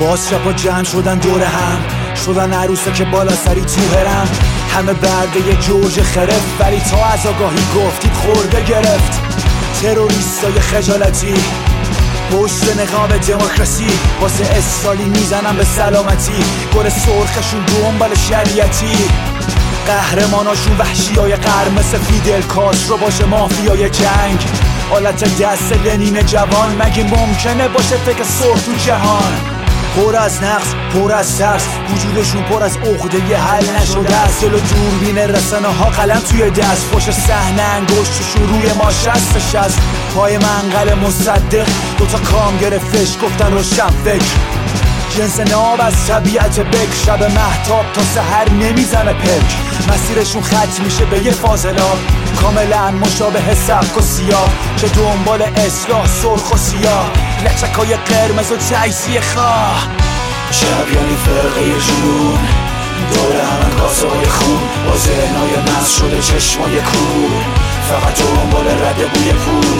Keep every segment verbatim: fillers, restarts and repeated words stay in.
باز شبا جمع شدن دور هم، شدن عروسه که بالا سری تو هرم. همه برده جوج خرف، ولی تا از آگاهی گفتید خورده گرفت. تروریستای خجالتی پشت نقاب دموکراسی، واسه استالی میزنم به سلامتی. گل سرخشون دنبال شریعتی، قهرماناشون وحشیای قرمز فیدل کاسترو باشه مافیای جنگ. حالت دست لنین جوان، مگه ممکنه باشه فکر سرخ تو جهان؟ پر از نقص، پر از ترس، وجودشون پر از عقده یه حل نشده است. دل و دوربین رسانه ها قلم توی دست، پشت صحنه انگشتشون روی ما شست به شست. پای منقل مصدق دوتا کام گرفتش، گفتن روشن فکر. جنس ناب از طبیعت بک، شب مهتاب تا سحر نمیزنه پک. مسیرشون خط میشه به یه فاضلاب، کاملا مشابه سبک و سیاه، که دنبال اصلاح سرخ و سیاه. لچکای قرمز و تجزیه خواه، شب یعنی فرقه جنون، دور همه کاسه های خون، با ذهنای مست شده چشمای کور، فقط دنبال رد بوی پول.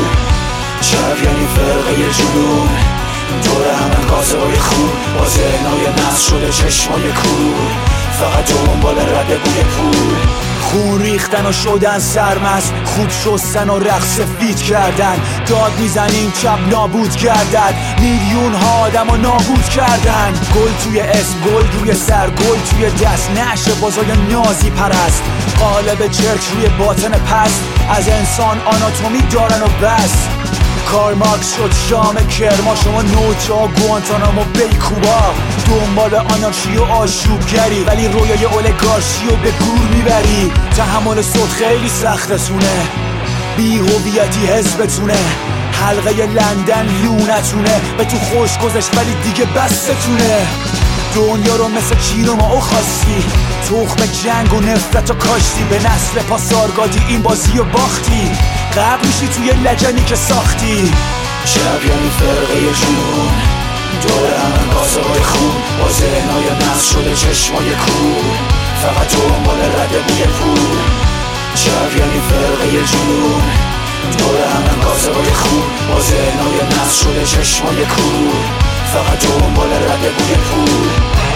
شب یعنی فرقه جنون، دور همه کاسه های خون، با ذهنای مست شده چشمای کور، فقط دنبال رد بوی پول. خون ریختن و شدن سرمست، خود شستن و رقص فیت کردن. داد میزنیم چپ نابود گردد، میلیون ها آدم و نابود کردن. گل توی اسم، گل روی سر، گل توی دست، نعش بازای نازی پرست. قالب چرک روی باطن پست، از انسان آناتومی دارن و بس. کار مارکس شد شام کرما، شما نوچا گوانتانامو بیکوبا. دنبال آنارشی و آشوبگری، ولی رویای اولگارشی رو به گور میبری. تحمل صوت خیلی سختتونه، بی هویتی حزبتونه. حلقه لندن لونتونه، به تو خوش گذشت ولی دیگه بستتونه. دنیا رو مثل چین و ما او خواستی، تخم جنگ و نفرت و کاشتی. به نسل پاسارگادی این بازی و باختی، غرق میشی توی لجنی که ساختی. شب یعنی فرقه جنون، دور همه کاسه های خون، با ذهنای مست شده چشمای کور، فقط دنبال رد بوی پول. شب یعنی فرقه جنون، دور همه کاسه های خون، با ذهنای مست شده چشمای کور، فقط دنبال رد بوی پول.